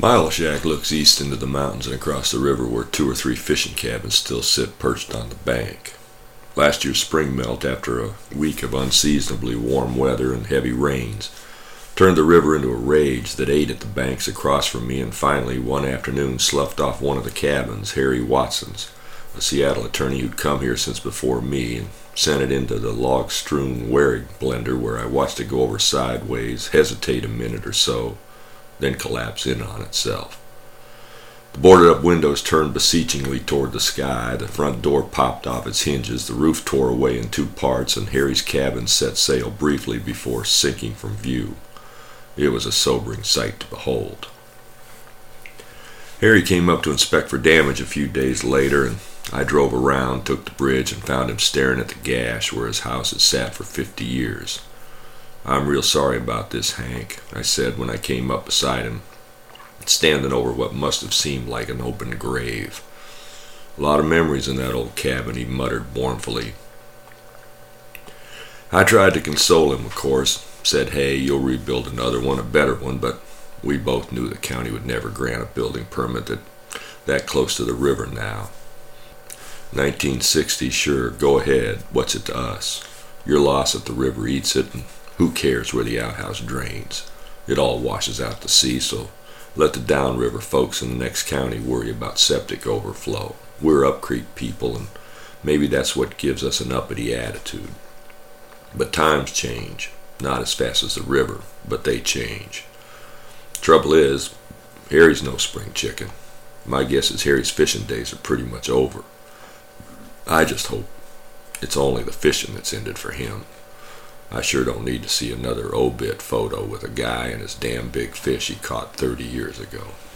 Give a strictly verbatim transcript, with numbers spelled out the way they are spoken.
Bottle Shack looks east into the mountains and across the river where two or three fishing cabins still sit perched on the bank. Last year's spring melt, after a week of unseasonably warm weather and heavy rains, turned the river into a rage that ate at the banks across from me and finally one afternoon sloughed off one of the cabins, Harry Watson's, a Seattle attorney who'd come here since before me, and sent it into the log-strewn Wehrig blender where I watched it go over sideways, hesitate a minute or so, then collapse in on itself. The boarded-up windows turned beseechingly toward the sky, the front door popped off its hinges, the roof tore away in two parts, and Harry's cabin set sail briefly before sinking from view. It was a sobering sight to behold. Harry came up to inspect for damage a few days later, and I drove around, took the bridge, and found him staring at the gash where his house had sat for fifty years. "I'm real sorry about this, Hank," I said when I came up beside him, standing over what must have seemed like an open grave. "A lot of memories in that old cabin," he muttered mournfully. I tried to console him, of course. Said, "Hey, you'll rebuild another one, a better one," but we both knew the county would never grant a building permit that, that close to the river now. nineteen sixty, sure, go ahead. What's it to us? Your loss if the river eats it, and who cares where the outhouse drains? It all washes out to sea, so let the downriver folks in the next county worry about septic overflow. We're up creek people, and maybe that's what gives us an uppity attitude. But times change. Not as fast as the river, but they change. Trouble is, Harry's no spring chicken. My guess is Harry's fishing days are pretty much over. I just hope it's only the fishing that's ended for him. I sure don't need to see another obit photo with a guy and his damn big fish he caught thirty years ago.